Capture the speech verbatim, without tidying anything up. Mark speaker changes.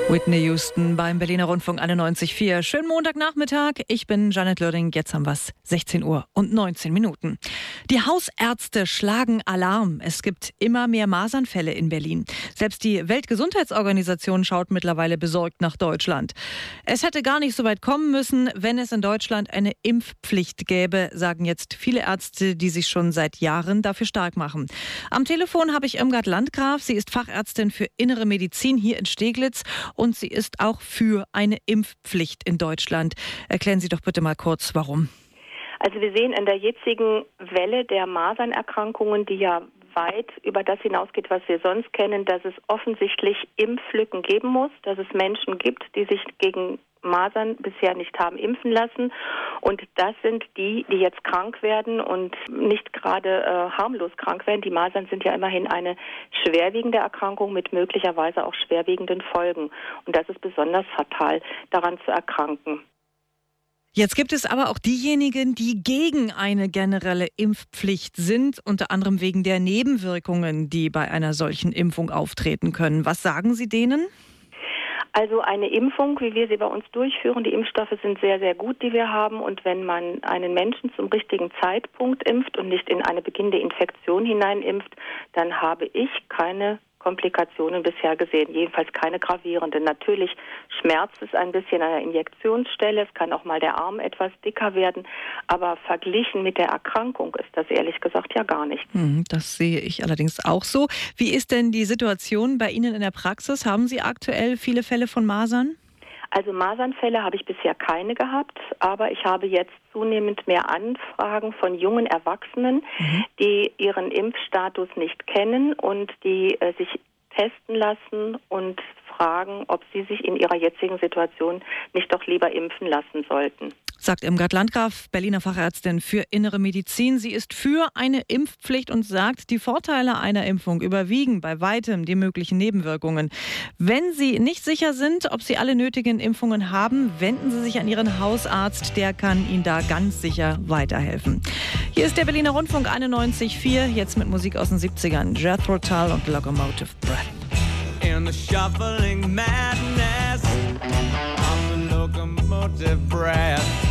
Speaker 1: Whitney Houston beim Berliner Rundfunk einundneunzig Komma vier. Schönen Montagnachmittag. Ich bin Janet Lörding. Jetzt haben wir es sechzehn Uhr und neunzehn Minuten. Die Hausärzte schlagen Alarm. Es gibt immer mehr Masernfälle in Berlin. Selbst die Weltgesundheitsorganisation schaut mittlerweile besorgt nach Deutschland. Es hätte gar nicht so weit kommen müssen, wenn es in Deutschland eine Impfpflicht gäbe, sagen jetzt viele Ärzte, die sich schon seit Jahren dafür stark machen. Am Telefon habe ich Irmgard Landgraf. Sie ist Fachärztin für Innere Medizin hier in Steglitz. Und sie ist auch für eine Impfpflicht in Deutschland. Erklären Sie doch bitte mal kurz, warum.
Speaker 2: Also wir sehen in der jetzigen Welle der Masernerkrankungen, die ja weit über das hinausgeht, was wir sonst kennen, dass es offensichtlich Impflücken geben muss, dass es Menschen gibt, die sich gegen Masern bisher nicht haben impfen lassen. Und das sind die, die jetzt krank werden und nicht gerade äh, harmlos krank werden. Die Masern sind ja immerhin eine schwerwiegende Erkrankung mit möglicherweise auch schwerwiegenden Folgen. Und das ist besonders fatal, daran zu erkranken.
Speaker 1: Jetzt gibt es aber auch diejenigen, die gegen eine generelle Impfpflicht sind, unter anderem wegen der Nebenwirkungen, die bei einer solchen Impfung auftreten können. Was sagen Sie denen?
Speaker 2: Also eine Impfung, wie wir sie bei uns durchführen, die Impfstoffe sind sehr, sehr gut, die wir haben. Und wenn man einen Menschen zum richtigen Zeitpunkt impft und nicht in eine beginnende Infektion hineinimpft, dann habe ich keine Komplikationen bisher gesehen, jedenfalls keine gravierenden. Natürlich schmerzt es ein bisschen an der Injektionsstelle, es kann auch mal der Arm etwas dicker werden, aber verglichen mit der Erkrankung ist das ehrlich gesagt ja gar nichts.
Speaker 1: Das sehe ich allerdings auch so. Wie ist denn die Situation bei Ihnen in der Praxis? Haben Sie aktuell viele Fälle von Masern?
Speaker 2: Also Masernfälle habe ich bisher keine gehabt, aber ich habe jetzt zunehmend mehr Anfragen von jungen Erwachsenen, mhm. die ihren Impfstatus nicht kennen und die äh, sich testen lassen und fragen, ob sie sich in ihrer jetzigen Situation nicht doch lieber impfen lassen sollten.
Speaker 1: Sagt Irmgard Landgraf, Berliner Fachärztin für Innere Medizin. Sie ist für eine Impfpflicht und sagt, die Vorteile einer Impfung überwiegen bei weitem die möglichen Nebenwirkungen. Wenn Sie nicht sicher sind, ob Sie alle nötigen Impfungen haben, wenden Sie sich an Ihren Hausarzt. Der kann Ihnen da ganz sicher weiterhelfen. Hier ist der Berliner Rundfunk einundneunzig Komma vier, jetzt mit Musik aus den siebzigern. Jethro Tull und Locomotive Breath.
Speaker 3: In the shuffling madness of the locomotive breath.